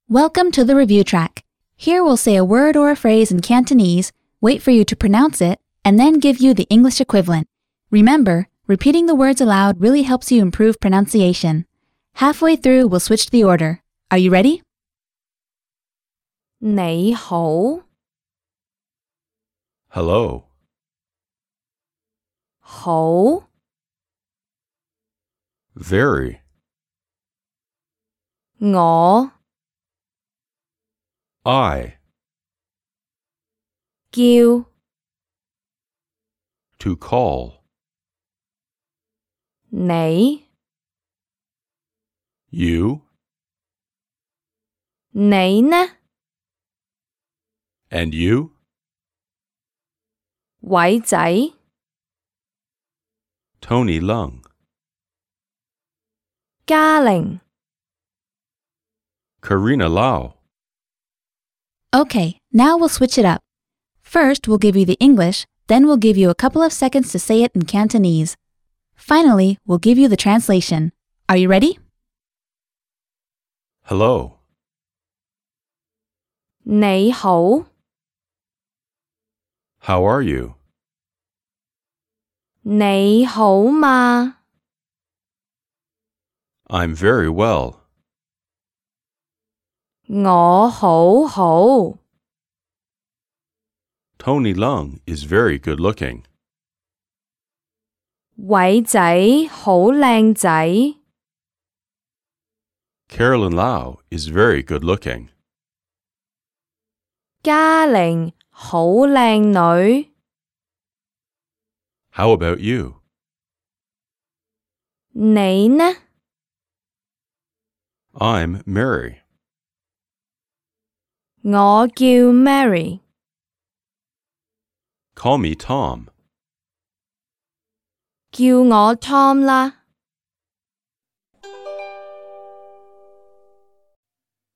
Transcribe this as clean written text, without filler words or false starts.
Welcome to the review track. Here we'll say a word or a phrase in Cantonese, wait for you to pronounce it, and then give you the English equivalent. Remember, repeating the words aloud really helps you improve pronunciation. Halfway through, we'll switch the order. Are you ready? 你好 Hello. 好 Very. 我 I. 叫 To call. 你 You. 你呢 And you. 偉仔 Tony Lung. 嘉玲 Karina Lau. Okay, now we'll switch it up. First, we'll give you the English, then we'll give you a couple of seconds to say it in Cantonese. Finally, we'll give you the translation. Are you ready? Hello. 你好 How are you? 你好嗎 I'm very well. 我好好 Tony Lung is very good looking. 偉仔好靚仔 Carolyn Lau is very good looking. 嘉玲好靚女 How about you? 你呢 I'm Mary. 我叫 Mary Call me Tom. 叫我 Tom 啦